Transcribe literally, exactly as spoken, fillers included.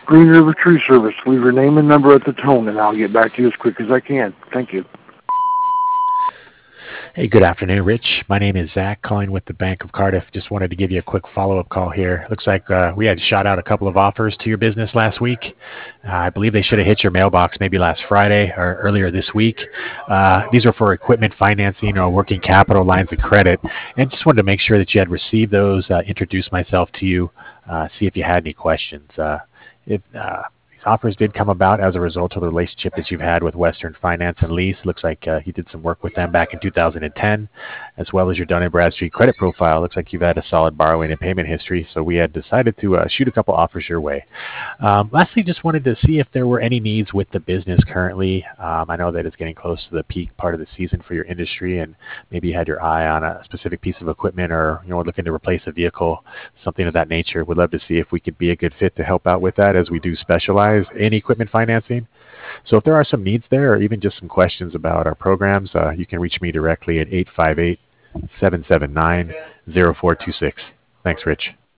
Green River Tree Service. Leave your name and number at the tone, and I'll get back to you as quick as I can. Thank you. Hey, good afternoon, Rich. My name is Zach, calling with the Bank of Cardiff. Just wanted to give you a quick follow-up call here. Looks like uh, we had shot out a couple of offers to your business last week. Uh, I believe they should have hit your mailbox maybe last Friday or earlier this week. Uh, these are for equipment financing or working capital lines of credit. And just wanted to make sure that you had received those, uh, introduce myself to you, uh, see if you had any questions. Uh, if uh, These offers did come about as a result of the relationship that you've had with Western Finance and Lease. Looks like uh, you did some work with them back in two thousand ten, as well as your Dun and Bradstreet credit profile. Looks like you've had a solid borrowing and payment history, so we had decided to uh, shoot a couple offers your way. Um, lastly, just wanted to see if there were any needs with the business currently. Um, I know that it's getting close to the peak part of the season for your industry, and maybe you had your eye on a specific piece of equipment, or you know, looking to replace a vehicle, something of that nature. Would love to see if we could be a good fit to help out with that, as we do specialize in equipment financing. So if there are some needs there, or even just some questions about our programs, uh, you can reach me directly at eight five eight, seven seven nine, zero four two six. Thanks, Rich.